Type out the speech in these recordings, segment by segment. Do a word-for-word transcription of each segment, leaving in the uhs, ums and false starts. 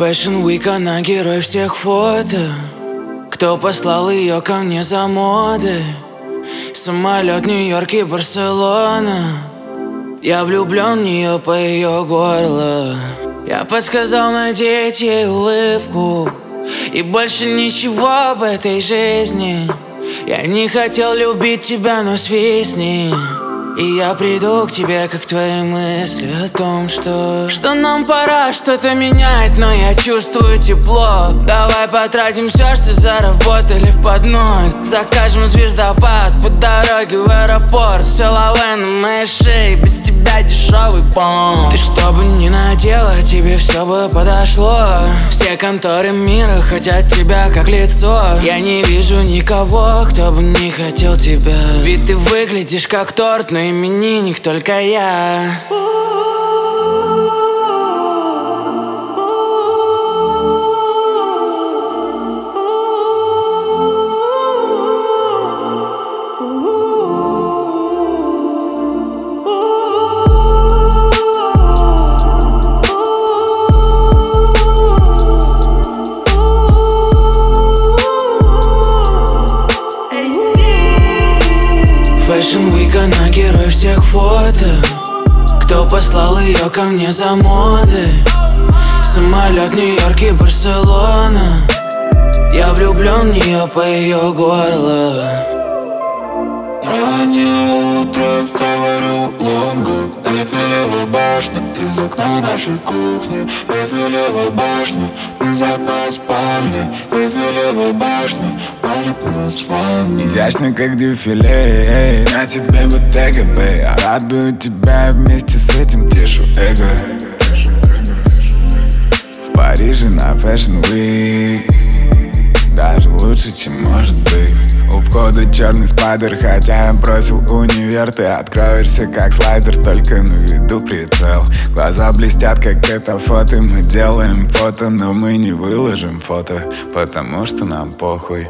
Fashion Week, она герой всех фото. Кто послал ее ко мне за модой? Самолет, Нью-Йорк и Барселона. Я влюблен в нее по ее горло. Я подсказал надеть ей улыбку и больше ничего в этой жизни. Я не хотел любить тебя, но свистни, и я приду к тебе, как твои мысли о том, что Что нам пора что-то менять, но я чувствую тепло. Давай потратим все, что заработали под ноль. Закажем звездопад по дороге в аэропорт. Все лавэ на моей шее, без тебя дешевый понт. Ты что бы ни надела, тебе все бы подошло. Все конторы мира хотят тебя как лицо. Я не вижу никого, кто бы не хотел тебя. Ведь ты выглядишь как торт, но именинник только я. Fashion Week, она герой всех фото. Кто послал ее ко мне за модой? Самолет, Нью-Йорк и Барселона. Я влюблен в нее по ее горло. Раннее утро, говорю лонгу. Эйфелева башня из окна нашей кухни. Эйфелева башня из окна спальни. Эйфелева башня палит нас с вами. Изящно, как дефиле, эй, на тебе Bottega, бэй. Я радую тебя, вместе с этим тешу эго. В Париже на Fashion Week даже лучше, чем может быть. У входа черный спайдер, хотя я бросил универ. Ты откроешься как слайдер, только на виду прицел. Глаза блестят, как это фото. Мы делаем фото, но мы не выложим фото, потому что нам похуй.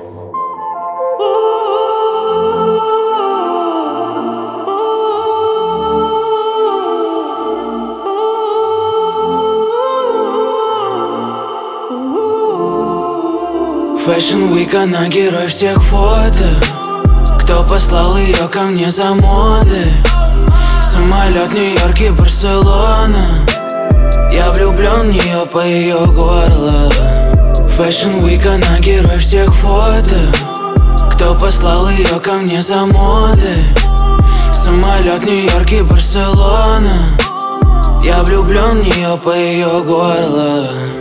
Fashion Week, она герой всех фото. Кто послал ее ко мне за модой? Самолет, Нью-Йорк и Барселона. Я влюблен в нее по ее горло. Fashion Week, она герой всех фото. Кто послал ее ко мне за модой? Самолет, Нью-Йорк и Барселона. Я влюблен в нее по ее горло.